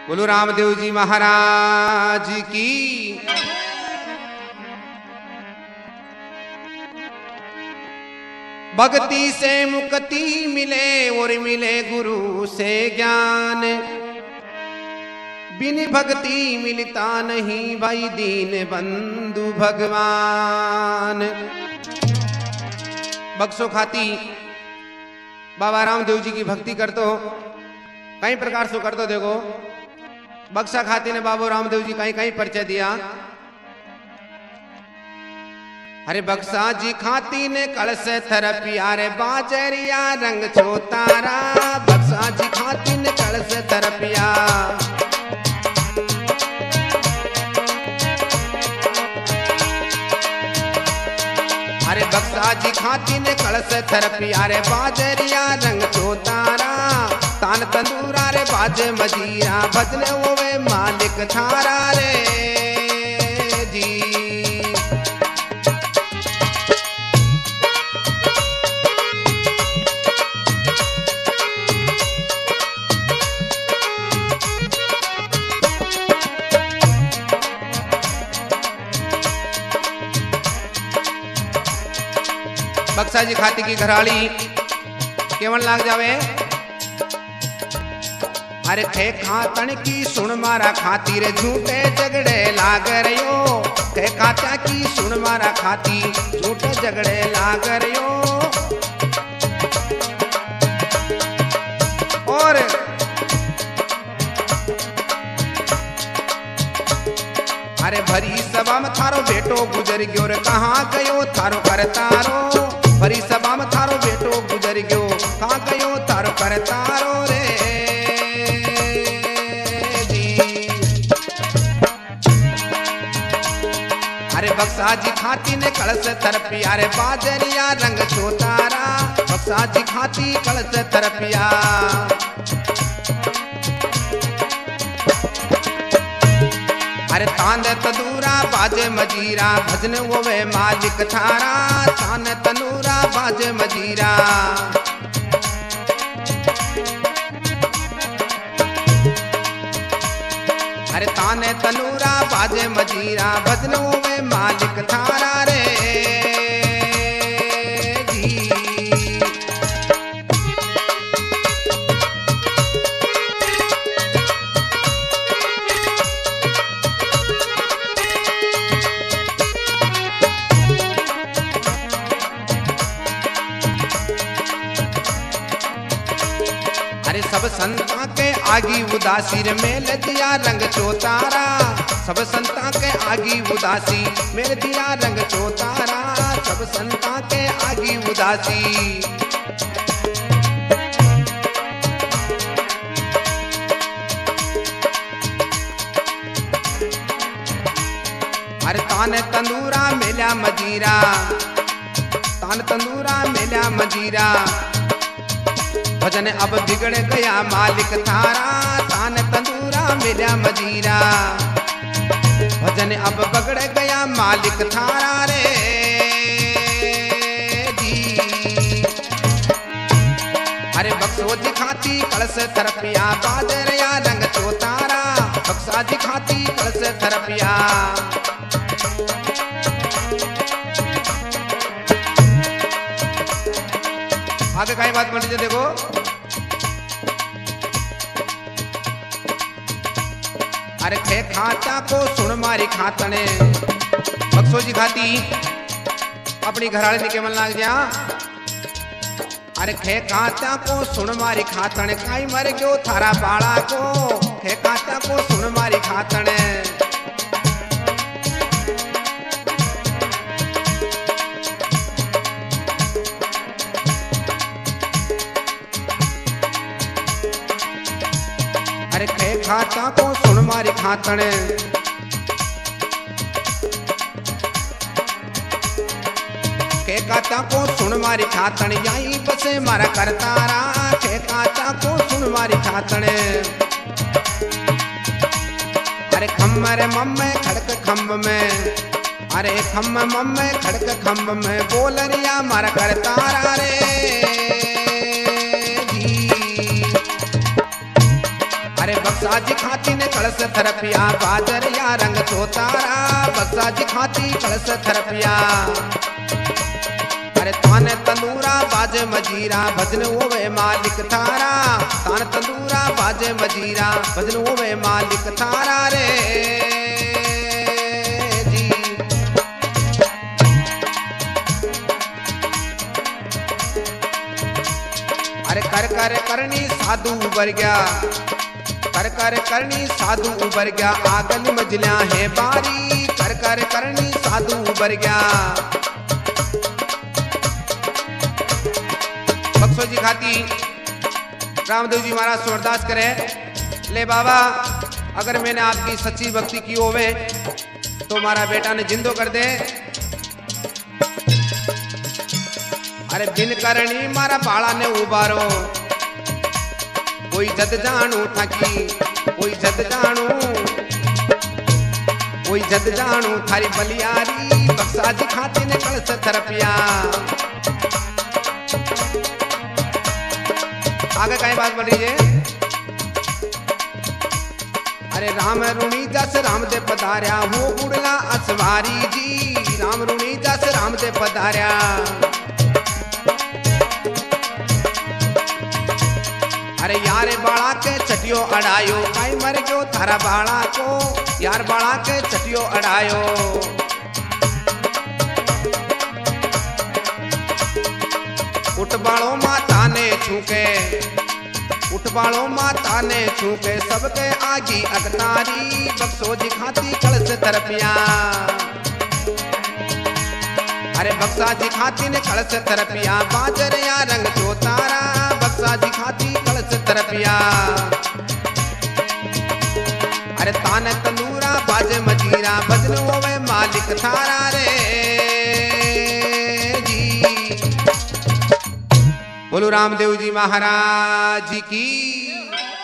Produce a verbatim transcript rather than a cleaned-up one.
बोलो रामदेव जी महाराज की। भक्ति से मुक्ति मिले और मिले गुरु से ज्ञान, बिन भक्ति मिलता नहीं भाई दीन बंधु भगवान। बक्सो खाती बाबा रामदेव जी की भक्ति करते हो कई प्रकार से करते। देखो बक्सा खाती ने बाबू रामदेव जी कहीं कहीं परिचय दिया। अरे बक्सा जी खाती ने कलश थरपिया रे बाजरिया रंग छोतारा। बक्सा जी खाती ने कलश थरपिया, अरे बक्सा जी खाती ने कलश थरपिया रे बाजरिया रंग छोतारा। तान तंदूरा रे बाजे मजीरा भजने होवे मालिक थारा रे जी। बक्सा जी खाती की घराली केवल लाग जावे। अरे थे खातन की सुन मारा खाती रे झूठे झगड़े लाग रयो। थे खाता की सुन मारा खाती झूठे झगड़े लाग रयो। और अरे भरी सभा में थारो बेटो गुजर गयो रे कहाँ गयो थारो करतारो। भरी सभा में थारो बेटो गुजर गयो कहाँ गयो थारो करतारो रे जी। अरे बक्सा जी खाती ने कलश थरपिया रे बाजरिया रंग छोतारा। बक्सा जी खाती कलश थरपिया, अरे तान तनूरा बाजे मजीरा भजन होवे मालिक थारा। तान तनूरा बाजे मजीरा, अरे ताने तनूरा बाजे मजीरा भजन होवे मालिक थारा रे जी। सब संता के आगी उदासी रे मेल दिया रंग चोतारा। सब संता के आगी उदासी मेल दिया रंग चोतारा। सब संता के आगी उदासी, अरे तान तंदूरा मेला मजीरा। तान तंदूरा मेला मजीरा भजन अब बिगड़ गया मालिक थारा। तान तंदूरा मिला मजीरा भजन अब बिगड़ गया मालिक थारा रे जी। अरे बक्सो जी खाती कलश थरपिया बाजरिया रंग चोतारा। बक्सा जी खाती कलश थरपिया, आगे कई बात बोल लीजिए। देखो अरे खे खाता को सुन मारी खातने। बक्सो जी खाती अपनी घराले ने केवल लाग गया। अरे खे खाता को सुन मारी खातने काई मर गयो थारा बाड़ा को। खे खाता को सुन मारी खातने, अरे खे खाता को सुन मारी खातने। खे खाता को सुन मारी खातने यहीं बसे मारा करतारा। खे खाता को सुन मारी खातने, अरे खम्म रे मम्मे खड़क खम्ब में। अरे खम्म मम्मे खड़क खम्ब में बोल रिया मारा करतारा रे जी। अरे बक्सा जी खाती ने कलश थरपिया बाजर या रंग चोतारा बक्सा जी खाती कलश थरपिया अरे ताने तंदूरा बाजे मजीरा भजन होवे मालिक थारा तान तंदूरा बाजे मजीरा भजन होवे मालिक थारा रे जी। अरे कर कर करनी साधु उबर गया कर कर करनी साधु उबर गया आगल मजलियां है बारी कर कर करनी साधु उबर गया बक्सो जी खाती रामदेव जी महाराज सुरदास करे ले बाबा अगर मैंने आपकी सच्ची भक्ति की होवे तो हमारा बेटा ने जिंदो कर दे। अरे बिन करनी मारा बाला ने उबारो कोई जद जानू थकी कोई जद जानू कोई जद जानू थारी बलियारी बक्सा जी खाती ने कलश थरपिया आगे कहीं बात बढ़ रही है। अरे राम रुणी जस राम दे पधार्या हो बुढ़ला असवारी जी राम रुणी जस राम दे पधार्या अरे यार बाड़ा के चटियो अड़ायो काई मर गयो थारा बाड़ा को यार बाड़ा के चटियो अड़ायो उठ बाड़ो माता ने छूके उठ बाड़ो माता ने छूके सबके आगी अगतारी बक्सो जी खाती कलश थरपिया अरे बक्सा जी खाती ने कलश थरपिया बाजर या रंग चोतारा बक्सा जी खाती कलश थरपिया अरे तान तंदूरा बाजे मजीरा भजन होवे मालिक थारा रे बोलो रामदेव जी महाराज की।